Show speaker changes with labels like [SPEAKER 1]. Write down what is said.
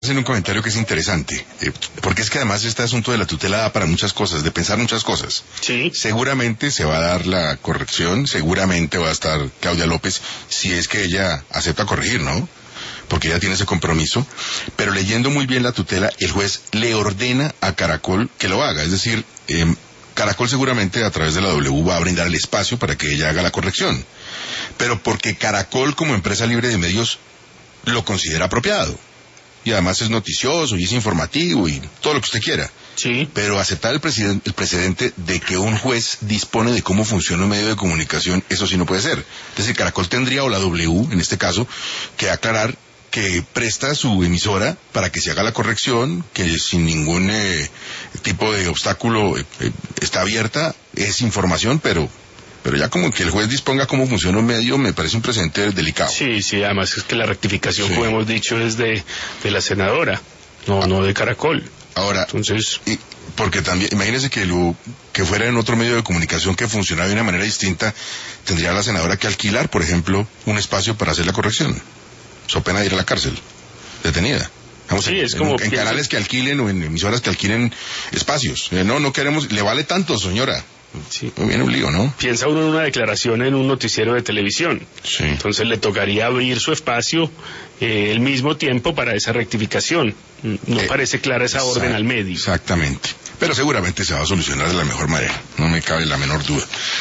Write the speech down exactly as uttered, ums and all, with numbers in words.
[SPEAKER 1] En un comentario que es interesante, eh, porque es que además este asunto de la tutela da para muchas cosas, de pensar muchas cosas.
[SPEAKER 2] Sí.
[SPEAKER 1] Seguramente se va a dar la corrección, seguramente va a estar Claudia López, si es que ella acepta corregir, ¿no? Porque ella tiene ese compromiso, pero leyendo muy bien la tutela, el juez le ordena a Caracol que lo haga, es decir, eh, Caracol seguramente a través de la W va a brindar el espacio para que ella haga la corrección, pero porque Caracol como empresa libre de medios lo considera apropiado. Y además es noticioso y es informativo y todo lo que usted quiera.
[SPEAKER 2] Sí.
[SPEAKER 1] Pero aceptar el, presiden- el precedente de que un juez dispone de cómo funciona un medio de comunicación, eso sí no puede ser. Es decir, Caracol tendría, o la W, en este caso, que aclarar que presta su emisora para que se haga la corrección, que sin ningún eh, tipo de obstáculo eh, eh, está abierta, es información, pero... Pero ya como que el juez disponga cómo funciona un medio, me parece un precedente delicado.
[SPEAKER 2] Sí, sí, además es que la rectificación,
[SPEAKER 1] Sí.
[SPEAKER 2] como hemos dicho, es de, de la senadora, no, ah. no de Caracol.
[SPEAKER 1] Ahora,
[SPEAKER 2] entonces,
[SPEAKER 1] y porque también, imagínese que lo que fuera en otro medio de comunicación que funcionara de una manera distinta, tendría la senadora que alquilar, por ejemplo, un espacio para hacer la corrección. So pena de ir a la cárcel, detenida. Vamos,
[SPEAKER 2] sí,
[SPEAKER 1] en,
[SPEAKER 2] es como
[SPEAKER 1] en, en
[SPEAKER 2] pienso...
[SPEAKER 1] canales que alquilen o en emisoras que alquilen espacios. Eh, no, no queremos, le vale tanto, señora.
[SPEAKER 2] Sí.
[SPEAKER 1] Muy bien un lío, ¿no?
[SPEAKER 2] Piensa uno en una declaración en un noticiero de televisión.
[SPEAKER 1] Sí.
[SPEAKER 2] Entonces le tocaría abrir su espacio eh, el mismo tiempo para esa rectificación. No eh, parece clara esa orden al medio.
[SPEAKER 1] Exactamente. Pero seguramente se va a solucionar de la mejor manera. No me cabe la menor duda.